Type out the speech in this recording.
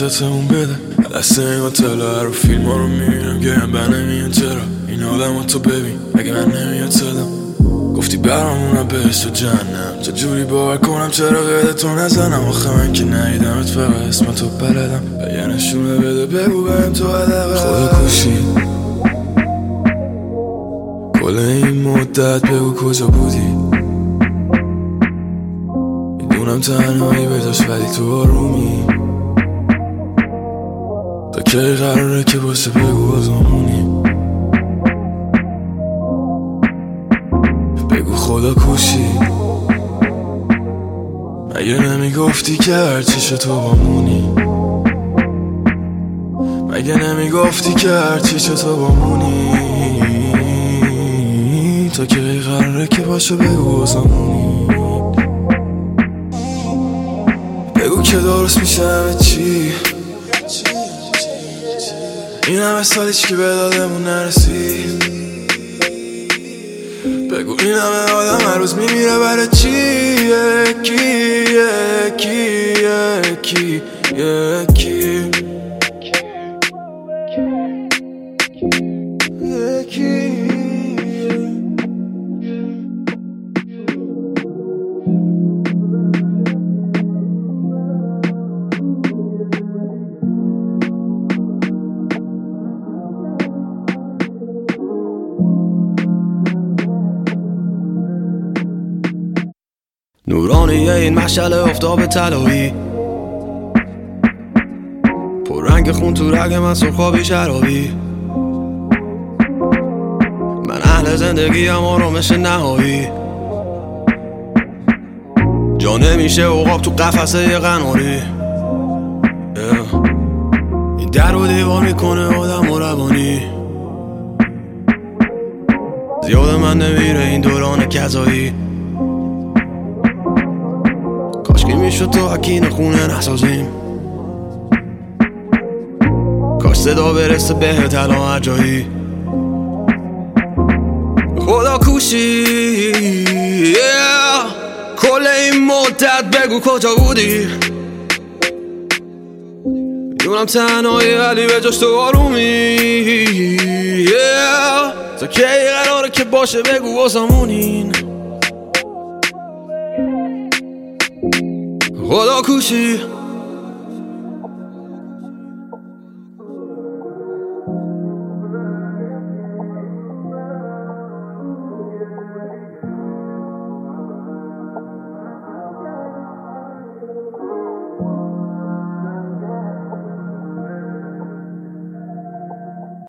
نجاتمون بده. دست این هتل رو فیلم ها رو میبینم گرم بر نمیان چرا این آدم ها تو ببین اگه من نمیاد صدام گفتی برامونم بهشت و جهنم چجوری باور کنم چرا قید تو نزنم آخه من که نیدمت فقط اسم تو بلدم یه نشونه بده بگو بهم تو عدقه خدا کشی کل این مدت بگو کجا بودی میدونم تنهایی بجاش ولی تو آرومی تا کی قراره که باشه بگو بازمونی بگو خدا کوشی مگه نمیگفتی که هرچیش تو بامونی مگه نمیگفتی که هرچیش تو بامونی تا کی قراره که باشه بگو بازمونی بگو که درست میشه همه چی این همه سال هیچکی به دادمون نرسید بگو این همه آدم هر روز میمیره برای چی یکی نورانیه این مشعل آفتاب طلایی پر رنگ خون تو رگ من سرخابی شرابی من اهل زندگیم آرامش نهایی جا نمیشه عقاب تو قفسه قناری این در و دیوار میکنه آدم و روانی زیاد من نمیره این دوران کذایی کاشکی میشد تو حکین خونه نسازیم کاش صدا برسه به تلا هر جایی خدا کوشی کل این مدت بگو کجا بودی میدونم تنهایی ولی به جاش تو آرومی تا کی قراره که باشه بگو واسمونین خدا کوشی